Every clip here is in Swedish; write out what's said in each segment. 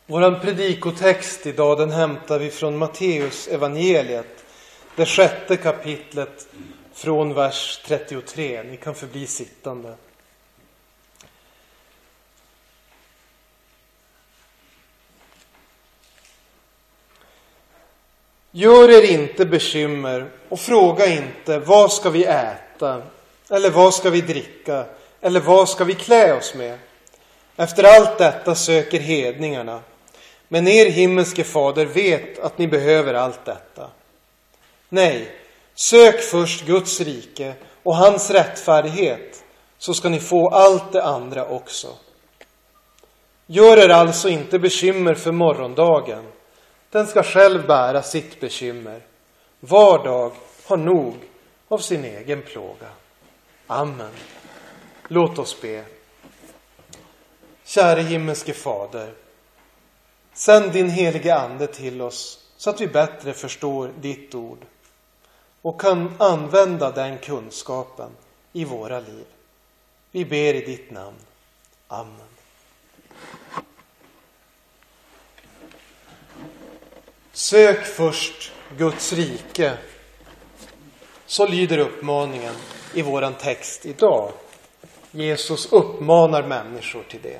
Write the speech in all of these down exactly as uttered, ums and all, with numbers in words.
Våran predikotext idag, den hämtar vi från Matteus evangeliet, det sjätte kapitlet från vers trettiotre. Ni kan förbli sittande. Gör er inte bekymmer och fråga inte vad ska vi äta eller vad ska vi dricka eller vad ska vi klä oss med. Efter allt detta söker hedningarna. Men er himmelske fader vet att ni behöver allt detta. Nej, sök först Guds rike och hans rättfärdighet, så ska ni få allt det andra också. Gör er alltså inte bekymmer för morgondagen. Den ska själv bära sitt bekymmer. Var dag har nog av sin egen plåga. Amen. Låt oss be. Käre himmelske fader, sänd din helige ande till oss så att vi bättre förstår ditt ord och kan använda den kunskapen i våra liv. Vi ber i ditt namn. Amen. Sök först Guds rike. Så lyder uppmaningen i våran text idag. Jesus uppmanar människor till det.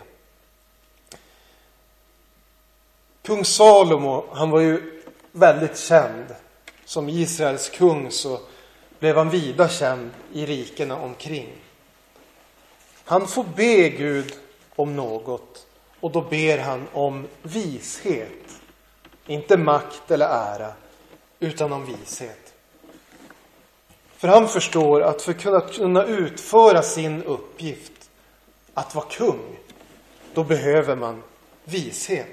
Kung Salomo, han var ju väldigt känd. Som Israels kung så blev han vida känd i rikena omkring. Han får be Gud om något, och då ber han om vishet. Inte makt eller ära, utan om vishet. För han förstår att för att kunna, kunna utföra sin uppgift, att vara kung, då behöver man vishet.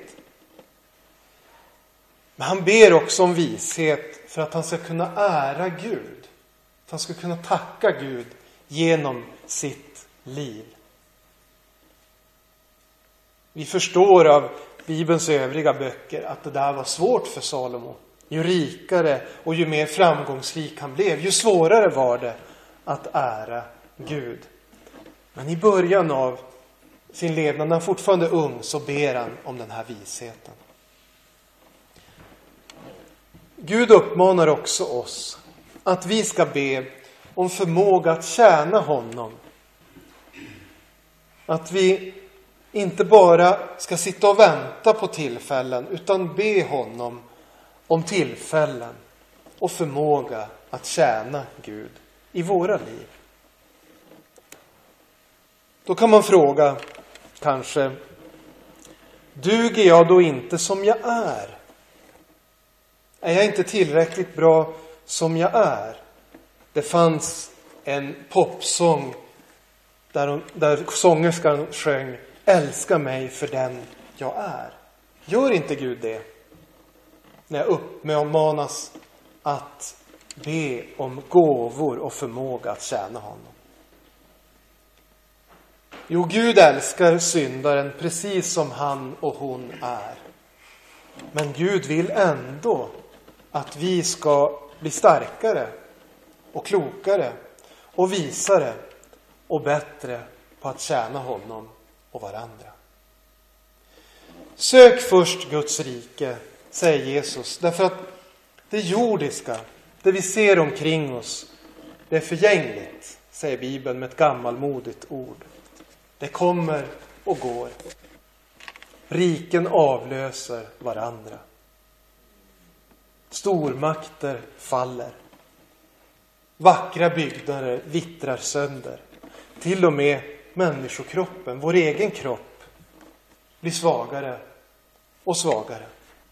Men han ber också om vishet för att han ska kunna ära Gud. Att han ska kunna tacka Gud genom sitt liv. Vi förstår av Bibelns övriga böcker att det där var svårt för Salomo. Ju rikare och ju mer framgångsrik han blev, ju svårare var det att ära Gud. Men i början av sin levnad, när han fortfarande är ung, så ber han om den här visheten. Gud uppmanar också oss att vi ska be om förmåga att tjäna honom. Att vi inte bara ska sitta och vänta på tillfällen, utan be honom om tillfällen och förmåga att tjäna Gud i våra liv. Då kan man fråga kanske, duger jag då inte som jag är? Är jag inte tillräckligt bra som jag är? Det fanns en popsång där, hon, där sångerskan sjöng: älska mig för den jag är. Gör inte Gud det när jag uppmanas att be om gåvor och förmåga att tjäna honom? Jo, Gud älskar syndaren precis som han och hon är. Men Gud vill ändå att vi ska bli starkare och klokare och visare och bättre på att tjäna honom och varandra. Sök först Guds rike, säger Jesus, därför att det jordiska, det vi ser omkring oss, det är förgängligt, säger Bibeln med ett gammalmodigt ord. Det kommer och går. Riken avlöser varandra. Stormakter faller. Vackra byggnader vittrar sönder. Till och med människokroppen, vår egen kropp, blir svagare och svagare.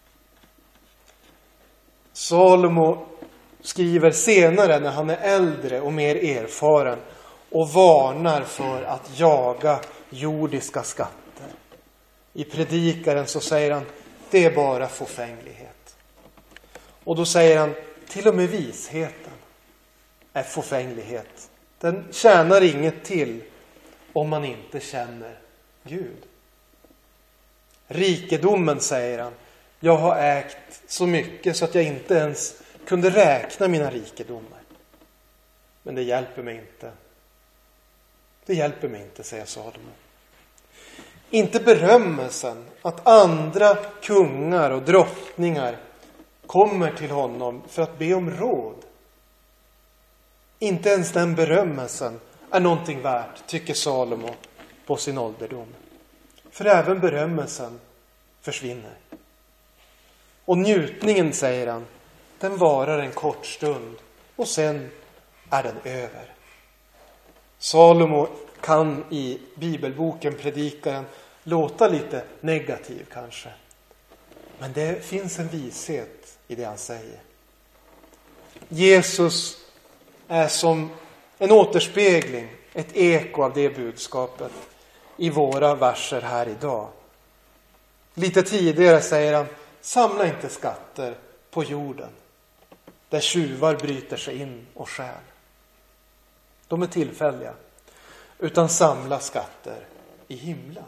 Salomo skriver senare, när han är äldre och mer erfaren, och varnar för att jaga jordiska skatter. I predikaren så säger han, det är bara fåfänglighet. Och då säger han, till och med visheten är fåfänglighet. Den tjänar inget till om man inte känner Gud. Rikedomen, säger han, jag har ägt så mycket så att jag inte ens kunde räkna mina rikedomar. Men det hjälper mig inte. Det hjälper mig inte, säger Salomo. Inte berömmelsen att andra kungar och drottningar kommer till honom för att be om råd. Inte ens den berömmelsen är någonting värt, tycker Salomo på sin ålderdom. För även berömmelsen försvinner. Och njutningen, säger han, den varar en kort stund och sen är den över. Salomo kan i bibelboken Predikaren låta lite negativ kanske. Men det finns en vishet i det han säger. Jesus är som en återspegling, ett eko av det budskapet i våra verser här idag. Lite tidigare säger han, samla inte skatter på jorden där tjuvar bryter sig in och stjäl. De är tillfälliga, utan samla skatter i himlen.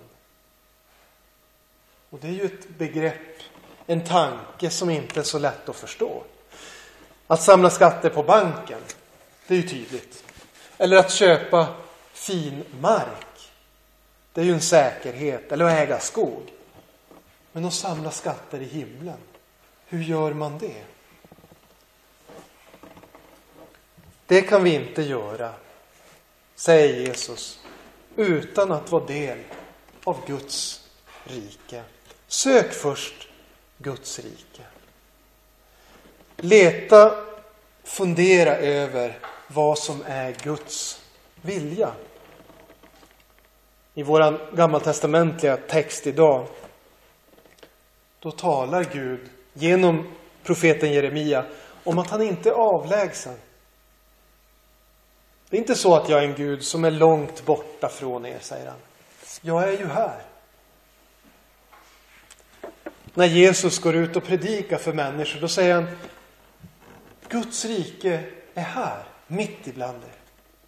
Och det är ju ett begrepp, en tanke som inte är så lätt att förstå. Att samla skatter på banken, det är ju tydligt. Eller att köpa fin mark, det är ju en säkerhet. Eller att äga skog. Men att samla skatter i himlen, hur gör man det? Det kan vi inte göra, säger Jesus, utan att vara del av Guds rike. Sök först Guds rike. Leta, fundera över vad som är Guds vilja. I våran gammaltestamentliga text idag, då talar Gud genom profeten Jeremia om att han inte är avlägsen. Det är inte så att jag är en Gud som är långt borta från er, säger han. Jag är ju här. När Jesus går ut och predikar för människor, då säger han, Guds rike är här, mitt ibland er.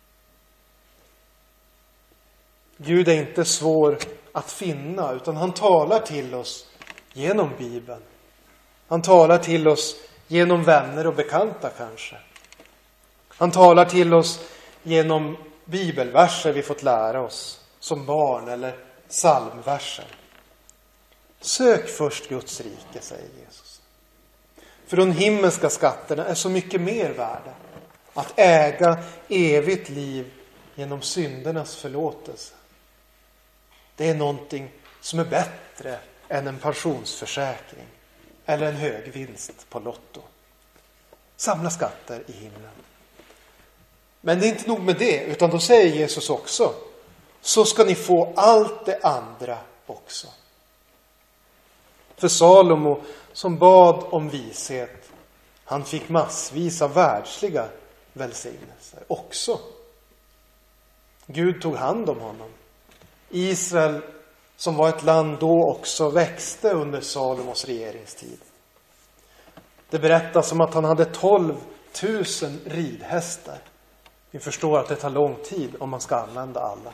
Gud är inte svår att finna, utan han talar till oss genom Bibeln. Han talar till oss genom vänner och bekanta kanske. Han talar till oss genom bibelverser vi fått lära oss som barn eller psalmverser. Sök först Guds rike, säger Jesus. För de himmelska skatterna är så mycket mer värda. Att äga evigt liv genom syndernas förlåtelse. Det är någonting som är bättre än en pensionsförsäkring eller en hög vinst på Lotto. Samla skatter i himlen. Men det är inte nog med det, utan då säger Jesus också, så ska ni få allt det andra också. För Salomo som bad om vishet, han fick massvis av världsliga välsignelser också. Gud tog hand om honom. Israel, som var ett land då, också växte under Salomos regeringstid. Det berättas om att han hade tolv tusen ridhästar. Vi förstår att det tar lång tid om man ska använda alla.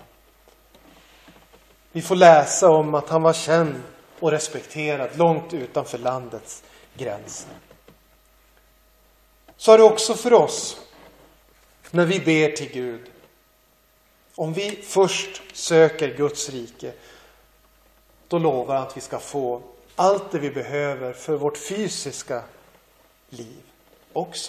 Vi får läsa om att han var känd och respekterad långt utanför landets gränser. Så är det också för oss när vi ber till Gud. Om vi först söker Guds rike, då lovar han att vi ska få allt det vi behöver för vårt fysiska liv också.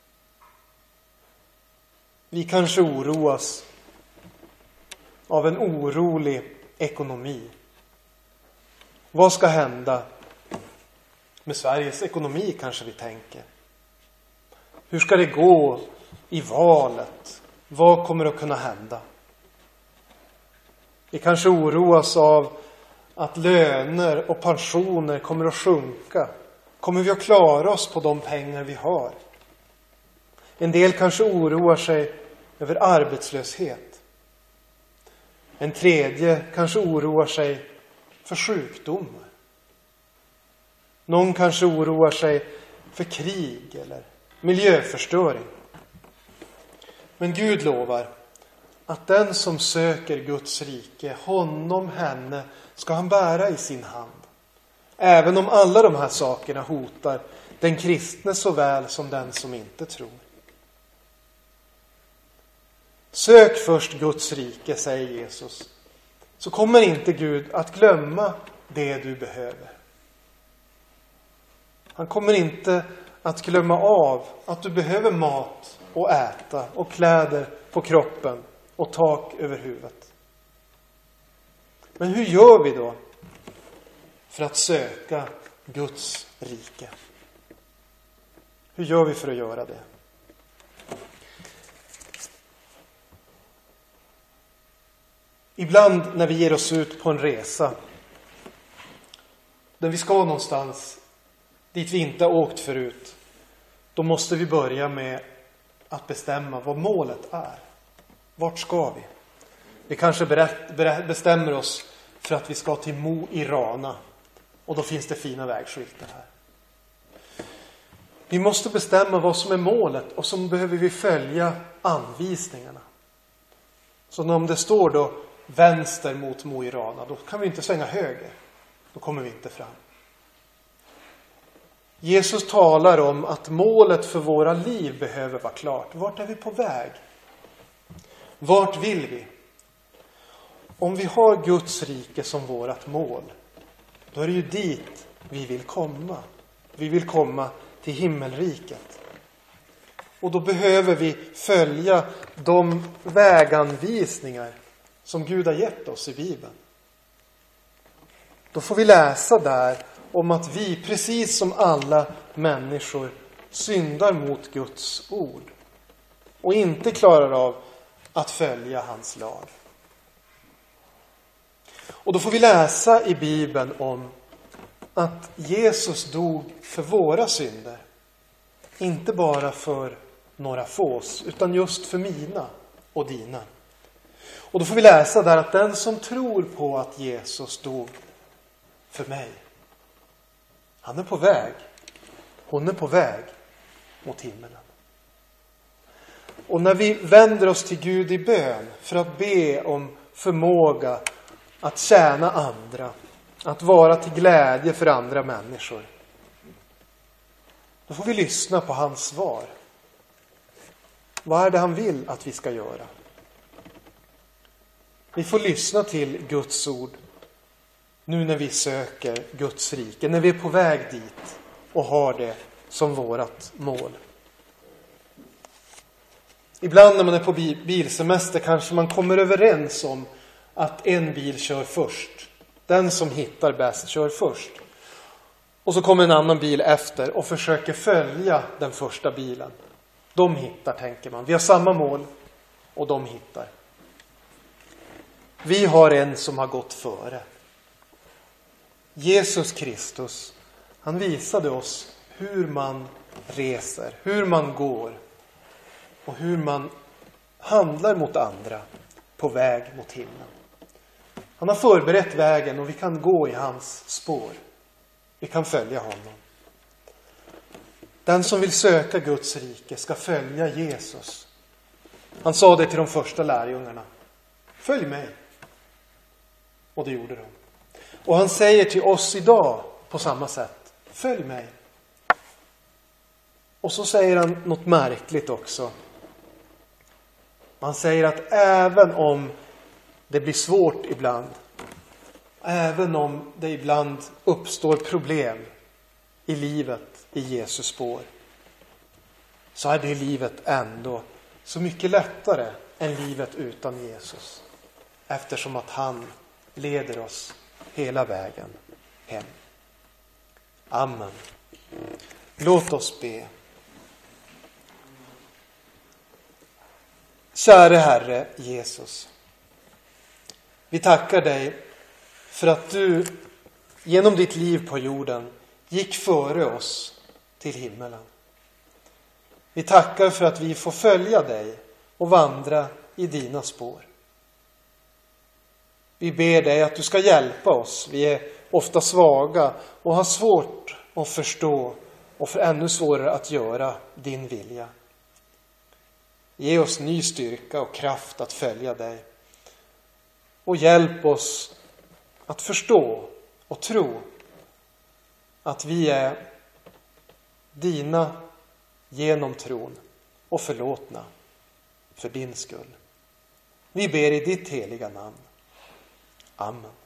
Vi kanske oroas av en orolig ekonomi. Vad ska hända med Sveriges ekonomi, kanske vi tänker. Hur ska det gå i valet? Vad kommer att kunna hända? Vi kanske oroas av att löner och pensioner kommer att sjunka. Kommer vi att klara oss på de pengar vi har? En del kanske oroar sig över arbetslöshet. En tredje kanske oroar sig för sjukdomar. Någon kanske oroar sig för krig eller miljöförstöring. Men Gud lovar att den som söker Guds rike, honom, henne, ska han bära i sin hand. Även om alla de här sakerna hotar den kristne såväl som den som inte tror. Sök först Guds rike, säger Jesus, så kommer inte Gud att glömma det du behöver. Han kommer inte att glömma av att du behöver mat och äta och kläder på kroppen och tak över huvudet. Men hur gör vi då för att söka Guds rike? Hur gör vi för att göra det? Ibland när vi ger oss ut på en resa, där vi ska någonstans dit vi inte har åkt förut, då måste vi börja med att bestämma vad målet är. Vart ska vi? Vi kanske berätt, berätt, bestämmer oss för att vi ska till Mo i Rana, och då finns det fina vägskyltar här. Vi måste bestämma vad som är målet, och så behöver vi följa anvisningarna. Så om det står då vänster mot Mo i Rana, då kan vi inte svänga höger. Då kommer vi inte fram. Jesus talar om att målet för våra liv behöver vara klart. Vart är vi på väg? Vart vill vi? Om vi har Guds rike som vårat mål, då är det ju dit vi vill komma. Vi vill komma till himmelriket. Och då behöver vi följa de väganvisningar som Gud har gett oss i Bibeln. Då får vi läsa där om att vi, precis som alla människor, syndar mot Guds ord och inte klarar av att följa hans lag. Och då får vi läsa i Bibeln om att Jesus dog för våra synder. Inte bara för några fås, utan just för mina och dina. Och då får vi läsa där att den som tror på att Jesus dog för mig, han är på väg. Hon är på väg mot himmelen. Och när vi vänder oss till Gud i bön för att be om förmåga att tjäna andra, att vara till glädje för andra människor, då får vi lyssna på hans svar. Vad är det han vill att vi ska göra? Vi får lyssna till Guds ord nu när vi söker Guds rike, när vi är på väg dit och har det som vårat mål. Ibland när man är på bilsemester kanske man kommer överens om att en bil kör först. Den som hittar bäst kör först. Och så kommer en annan bil efter och försöker följa den första bilen. De hittar, tänker man. Vi har samma mål och de hittar. Vi har en som har gått före. Jesus Kristus, han visade oss hur man reser, hur man går och hur man handlar mot andra på väg mot himlen. Han har förberett vägen och vi kan gå i hans spår. Vi kan följa honom. Den som vill söka Guds rike ska följa Jesus. Han sa det till de första lärjungarna. Följ mig. Och det gjorde de. Och han säger till oss idag på samma sätt. Följ mig. Och så säger han något märkligt också. Han säger att även om det blir svårt ibland, även om det ibland uppstår problem i livet i Jesus spår, så är det livet ändå så mycket lättare än livet utan Jesus. Eftersom att han leder oss hela vägen hem. Amen. Låt oss be. Käre Herre Jesus, vi tackar dig för att du genom ditt liv på jorden gick före oss till himmelen. Vi tackar för att vi får följa dig och vandra i dina spår. Vi ber dig att du ska hjälpa oss. Vi är ofta svaga och har svårt att förstå och för ännu svårare att göra din vilja. Ge oss ny styrka och kraft att följa dig. Och hjälp oss att förstå och tro att vi är dina genom tron och förlåtna för din skull. Vi ber i ditt heliga namn. Amen.